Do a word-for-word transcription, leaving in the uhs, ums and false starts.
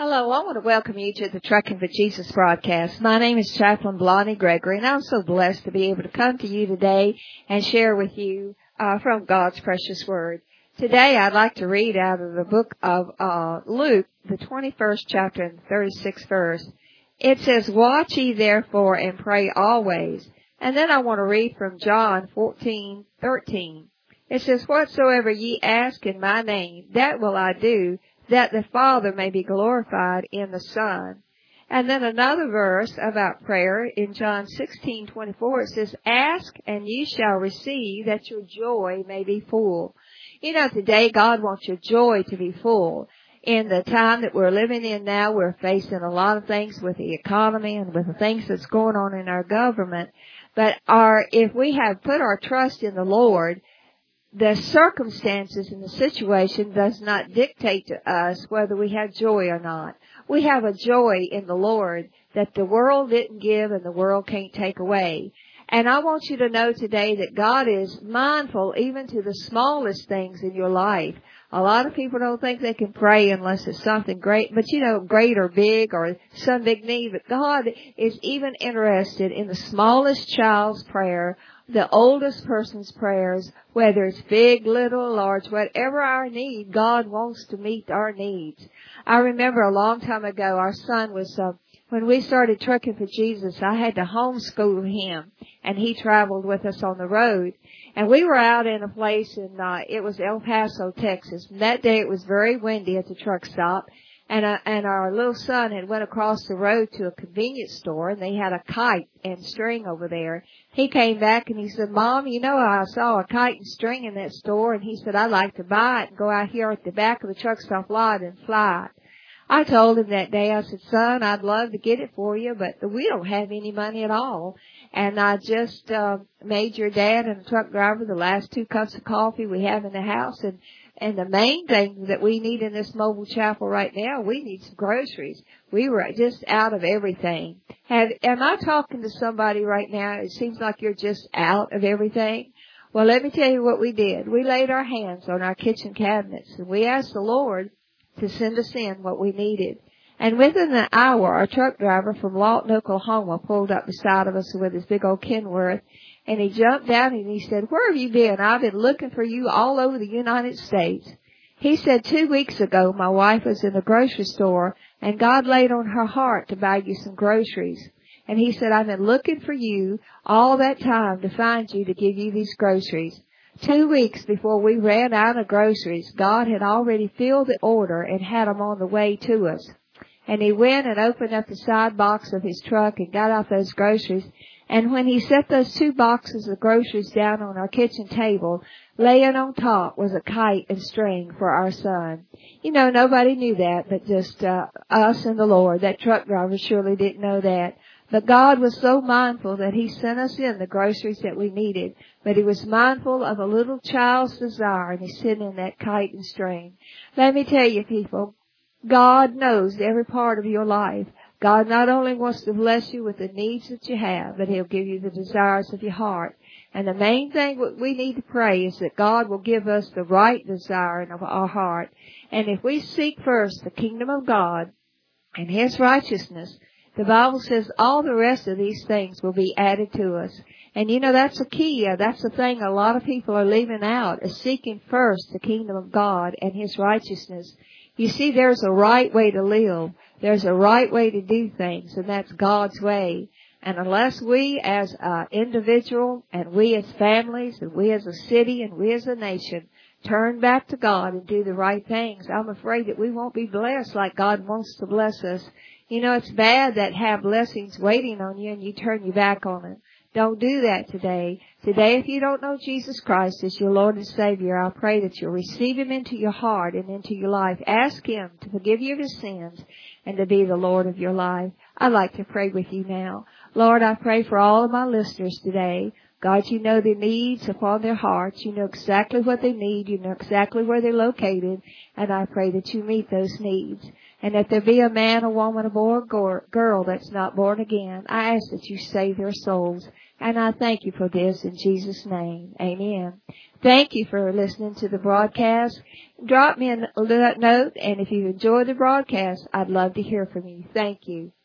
Hello, I want to welcome you to the Trucking for Jesus broadcast. My name is Chaplain Blondie Gregory, and I'm so blessed to be able to come to you today and share with you uh, from God's precious Word. Today, I'd like to read out of the book of uh, Luke, the twenty-first chapter and thirty-sixth verse. It says, "Watch ye therefore and pray always." And then I want to read from John fourteen thirteen. It says, "Whatsoever ye ask in my name, that will I do, that the Father may be glorified in the Son." And then another verse about prayer in John sixteen twenty-four, it says, "Ask and ye shall receive, that your joy may be full." You know, today God wants your joy to be full. In the time that we're living in now, we're facing a lot of things with the economy and with the things that's going on in our government. But our, if we have put our trust in the Lord, the circumstances and the situation does not dictate to us whether we have joy or not. We have a joy in the Lord that the world didn't give and the world can't take away. And I want you to know today that God is mindful even to the smallest things in your life. A lot of people don't think they can pray unless it's something great, but you know, great or big or some big need. But God is even interested in the smallest child's prayer, the oldest person's prayers, whether it's big, little, large, whatever our need, God wants to meet our needs. I remember a long time ago, our son was, uh, when we started Trucking for Jesus, I had to homeschool him, and he traveled with us on the road. And we were out in a place in, uh, it was El Paso, Texas. And that day it was very windy at the truck stop. And, uh, and our little son had went across the road to a convenience store, and they had a kite and string over there. He came back and he said, "Mom, you know, I saw a kite and string in that store." And he said, "I'd like to buy it and go out here at the back of the truck stop lot and fly it." I told him that day, I said, "Son, I'd love to get it for you, but we don't have any money at all. And I just uh, made your dad and the truck driver the last two cups of coffee we have in the house. And, and the main thing that we need in this mobile chapel right now, we need some groceries. We were just out of everything." Have, am I talking to somebody right now? It seems like you're just out of everything. Well, let me tell you what we did. We laid our hands on our kitchen cabinets, and we asked the Lord to send us in what we needed. And within an hour, our truck driver from Lawton, Oklahoma, pulled up beside of us with his big old Kenworth, and he jumped down and he said, "Where have you been? I've been looking for you all over the United States." He said, "Two weeks ago, my wife was in the grocery store, and God laid on her heart to buy you some groceries." And he said, "I've been looking for you all that time to find you to give you these groceries." Two weeks before we ran out of groceries, God had already filled the order and had them on the way to us. And he went and opened up the side box of his truck and got out those groceries. And when he set those two boxes of groceries down on our kitchen table, laying on top was a kite and string for our son. You know, nobody knew that but just uh, us and the Lord. That truck driver surely didn't know that. But God was so mindful that he sent us in the groceries that we needed. But he was mindful of a little child's desire, and he sent in that kite and string. Let me tell you, people, God knows every part of your life. God not only wants to bless you with the needs that you have, but he'll give you the desires of your heart. And the main thing what we need to pray is that God will give us the right desire of our heart. And if we seek first the kingdom of God and his righteousness, the Bible says all the rest of these things will be added to us. And you know, that's a key. That's the thing a lot of people are leaving out, is seeking first the kingdom of God and his righteousness. You see, there's a right way to live. There's a right way to do things, and that's God's way. And unless we as an individual and we as families and we as a city and we as a nation turn back to God and do the right things, I'm afraid that we won't be blessed like God wants to bless us. You know, it's bad that have blessings waiting on you and you turn your back on it. Don't do that today. Today, if you don't know Jesus Christ as your Lord and Savior, I pray that you'll receive him into your heart and into your life. Ask him to forgive you of your sins and to be the Lord of your life. I'd like to pray with you now. Lord, I pray for all of my listeners today. God, you know their needs upon their hearts. You know exactly what they need. You know exactly where they're located. And I pray that you meet those needs. And if there be a man, a woman, a boy, or girl that's not born again, I ask that you save their souls. And I thank you for this in Jesus' name. Amen. Thank you for listening to the broadcast. Drop me a note, and if you enjoy the broadcast, I'd love to hear from you. Thank you.